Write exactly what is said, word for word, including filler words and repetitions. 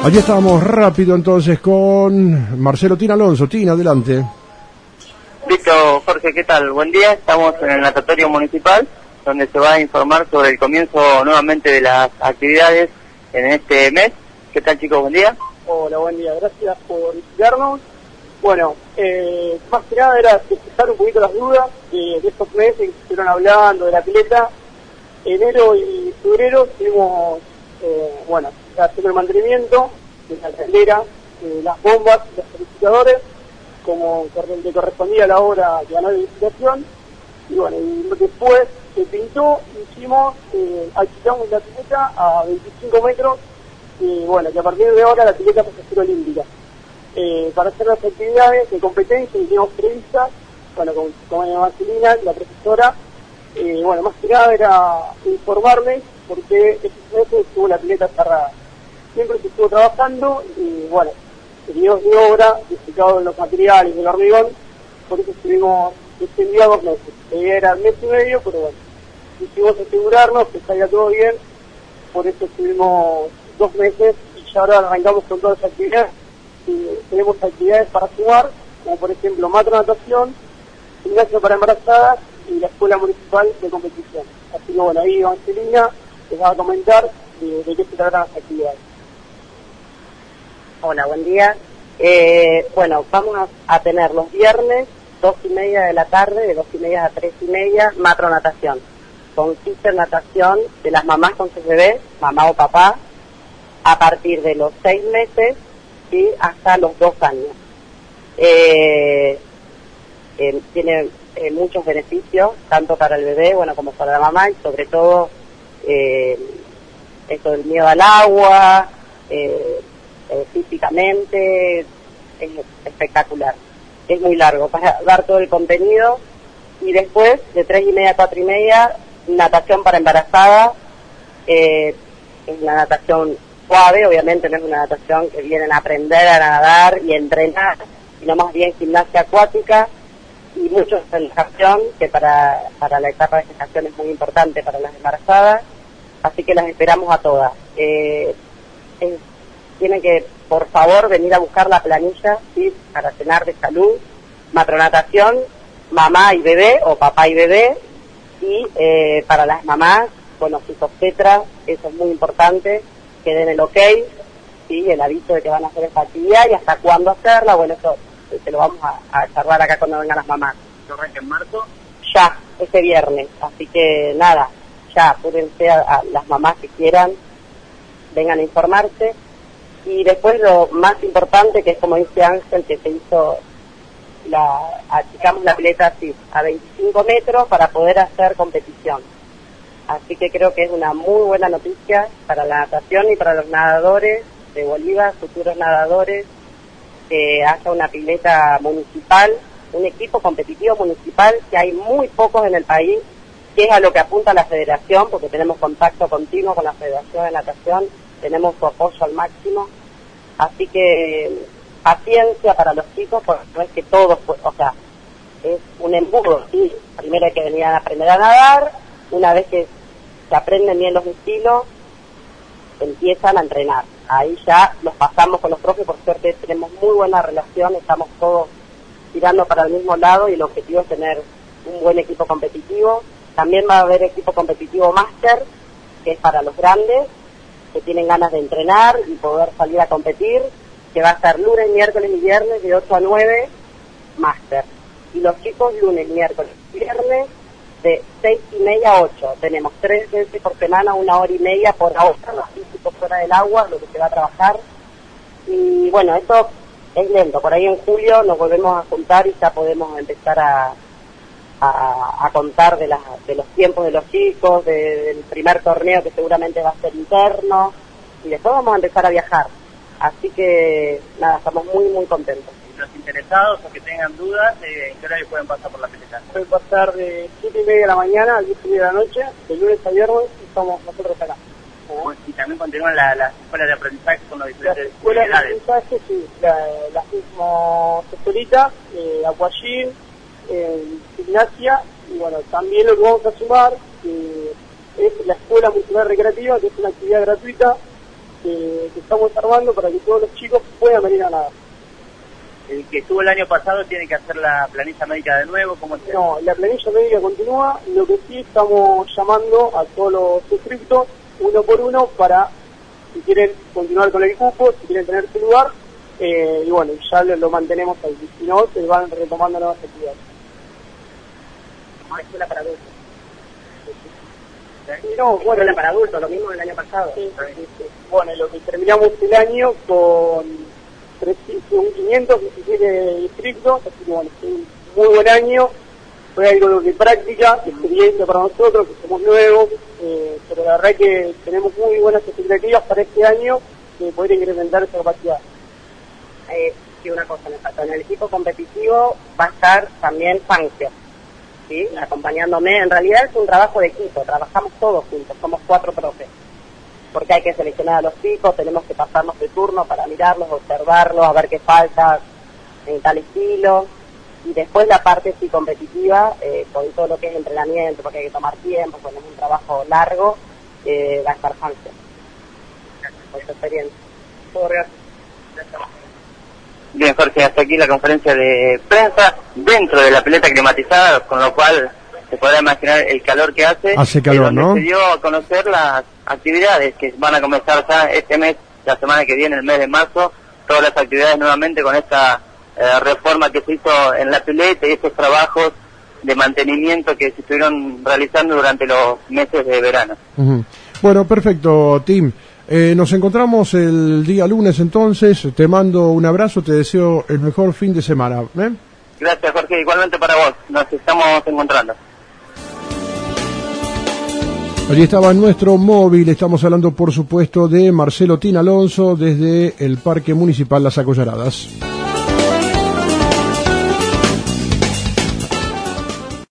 Allí estamos rápido entonces con Marcelo Tina Alonso. Tina, adelante. Listo, Jorge, ¿qué tal? Buen día, estamos en el natatorio municipal, donde se va a informar sobre el comienzo nuevamente de las actividades en este mes. ¿Qué tal, chicos? Buen día. Hola, buen día, gracias por visitarnos. Bueno, eh, más que nada era despejar un poquito las dudas de, de estos meses que estuvieron hablando de la pileta. Enero y febrero tuvimos, eh, bueno, haciendo el mantenimiento de la calera, de las bombas, de los purificadores, como le correspondía a la obra de anual de licitación. Y bueno, y después se pintó, hicimos, eh, alquilamos la pileta a veinticinco metros, y bueno, que a partir de ahora la pileta pasa a ser olímpica. Eh, para hacer las actividades de competencia que teníamos previstas, bueno, con, con Marcelina, la profesora, eh, bueno, más que nada era informarles porque estos meses estuvo la pileta cerrada. Siempre se estuvo trabajando y bueno, teníamos de obra, explicado en los materiales del hormigón, por eso estuvimos extendidos dos meses. La idea era mes y medio, pero bueno, quisimos asegurarnos que salga todo bien, por eso estuvimos dos meses y ya ahora arrancamos con todas las actividades. Y tenemos actividades para sumar, como por ejemplo matronatación, gimnasio para embarazadas y la escuela municipal de competición. Así que bueno, ahí Evangelina les va a comentar de, de qué se tratan las actividades. Hola, buen día. Eh, bueno, vamos a, a tener los viernes, dos y media de la tarde, de dos y media a tres y media, matronatación. Consiste en natación de las mamás con sus bebés, mamá o papá, a partir de los seis meses y hasta los dos años. Eh, eh, tiene eh, muchos beneficios, tanto para el bebé, bueno, como para la mamá, y sobre todo eh, esto del miedo al agua, eh, eh, físicamente, es espectacular. Es muy largo, para dar todo el contenido, y después, de tres y media a cuatro y media, natación para embarazadas, eh, es una natación suave, obviamente no es una natación que vienen a aprender a nadar y entrenar, sino más bien gimnasia acuática y mucho relajación, que para, para la etapa de gestación es muy importante para las embarazadas, así que las esperamos a todas. Eh, es, tienen que, por favor, venir a buscar la planilla, ¿sí?, para cenar de salud, matronatación, mamá y bebé, o papá y bebé, y eh, para las mamás, bueno, sus obstetras, eso es muy importante, que den el ok, ¿sí?, el aviso de que van a hacer esta actividad y hasta cuándo hacerla. Bueno, eso se lo vamos a, a charlar acá cuando vengan las mamás. ¿Lo arranca en marzo? Ya, este viernes, así que nada, ya, apúrense a, a las mamás que quieran, vengan a informarse. Y después lo más importante, que es como dice Ángel, que se hizo, la achicamos la pileta así, a veinticinco metros para poder hacer competición. Así que creo que es una muy buena noticia para la natación y para los nadadores de Bolívar, futuros nadadores, que haya una pileta municipal, un equipo competitivo municipal, que hay muy pocos en el país, que es a lo que apunta la federación, porque tenemos contacto continuo con la Federación de Natación, tenemos su apoyo al máximo. Así que paciencia para los chicos, porque no es que todos, o sea, es un embudo, ¿sí? Primero hay que venir a aprender a nadar. Una vez que se aprenden bien los estilos, empiezan a entrenar. Ahí ya los pasamos con los profes, por suerte tenemos muy buena relación, estamos todos tirando para el mismo lado y el objetivo es tener un buen equipo competitivo. También va a haber equipo competitivo máster, que es para los grandes, que tienen ganas de entrenar y poder salir a competir, que va a ser lunes, miércoles y viernes de ocho a nueve, máster. Y los chicos lunes, miércoles y viernes de seis y media a ocho. Tenemos tres veces por semana, una hora y media por hora, los físicos fuera del agua, lo que se va a trabajar. Y bueno, esto es lento. Por ahí en julio nos volvemos a juntar y ya podemos empezar a, a, a contar de, las, de los tiempos de los chicos, de, del primer torneo que seguramente va a ser interno. Y después vamos a empezar a viajar. Así que, nada, estamos muy, muy contentos. Los interesados o que tengan dudas, eh, ¿en qué horario pueden pasar por la pileta? Pueden pasar de siete y media de la mañana a diez y media de la noche, de lunes a viernes, y estamos nosotros acá. ¿Eh? Pues, y también continúan las la escuelas de aprendizaje con los diferentes Las escuelas de edades. aprendizaje, sí, la, las mismas escuelitas, eh, aquagym, eh, gimnasia, y bueno, también lo que vamos a sumar, eh, es la escuela municipal recreativa, que es una actividad gratuita, que, que estamos armando para que todos los chicos puedan venir a nadar. El que estuvo el año pasado tiene que hacer la planilla médica de nuevo, ¿cómo se No, la planilla médica continúa, lo que sí estamos llamando a todos los suscriptos uno por uno para, si quieren continuar con el cupo, si quieren tener su lugar, eh, y bueno, ya lo, lo mantenemos ahí, si no, se van retomando nuevas actividades. No, escuela para adultos. Sí, no, bueno, Escuela para adultos, lo mismo del año pasado. Sí, sí, sí. Bueno, lo que terminamos el año con quinientos diecisiete inscriptos, así que bueno, fue un muy buen año, fue algo de práctica, experiencia para nosotros, que somos nuevos, eh, pero la verdad que tenemos muy buenas expectativas para este año de poder incrementar esa capacidad. Eh, sí, una cosa me falta, en el equipo competitivo va a estar también Fancio, ¿sí? Acompañándome. En realidad es un trabajo de equipo, trabajamos todos juntos, somos cuatro profes, porque hay que seleccionar a los chicos, tenemos que pasarnos de turno para mirarlos, observarlos, a ver qué falta en tal estilo, y después la parte sí competitiva, eh, con todo lo que es entrenamiento, porque hay que tomar tiempo, porque es un trabajo largo, eh, va a estar Fancio, por su experiencia. Todo gracias. Bien, Jorge, hasta aquí la conferencia de prensa dentro de la pileta climatizada, con lo cual se podrá imaginar el calor que hace. Hace calor, donde ¿no? Se dio a conocer las actividades que van a comenzar ya este mes, la semana que viene, el mes de marzo, todas las actividades nuevamente con esta eh, reforma que se hizo en la pileta y estos trabajos de mantenimiento que se estuvieron realizando durante los meses de verano. Uh-huh. Bueno, perfecto, Tim. Eh, nos encontramos el día lunes entonces, te mando un abrazo, te deseo el mejor fin de semana. ¿eh? Gracias, Jorge, igualmente para vos, nos estamos encontrando. Allí estaba nuestro móvil, estamos hablando por supuesto de Marcelo Tin Alonso desde el Parque Municipal Las Acollaradas.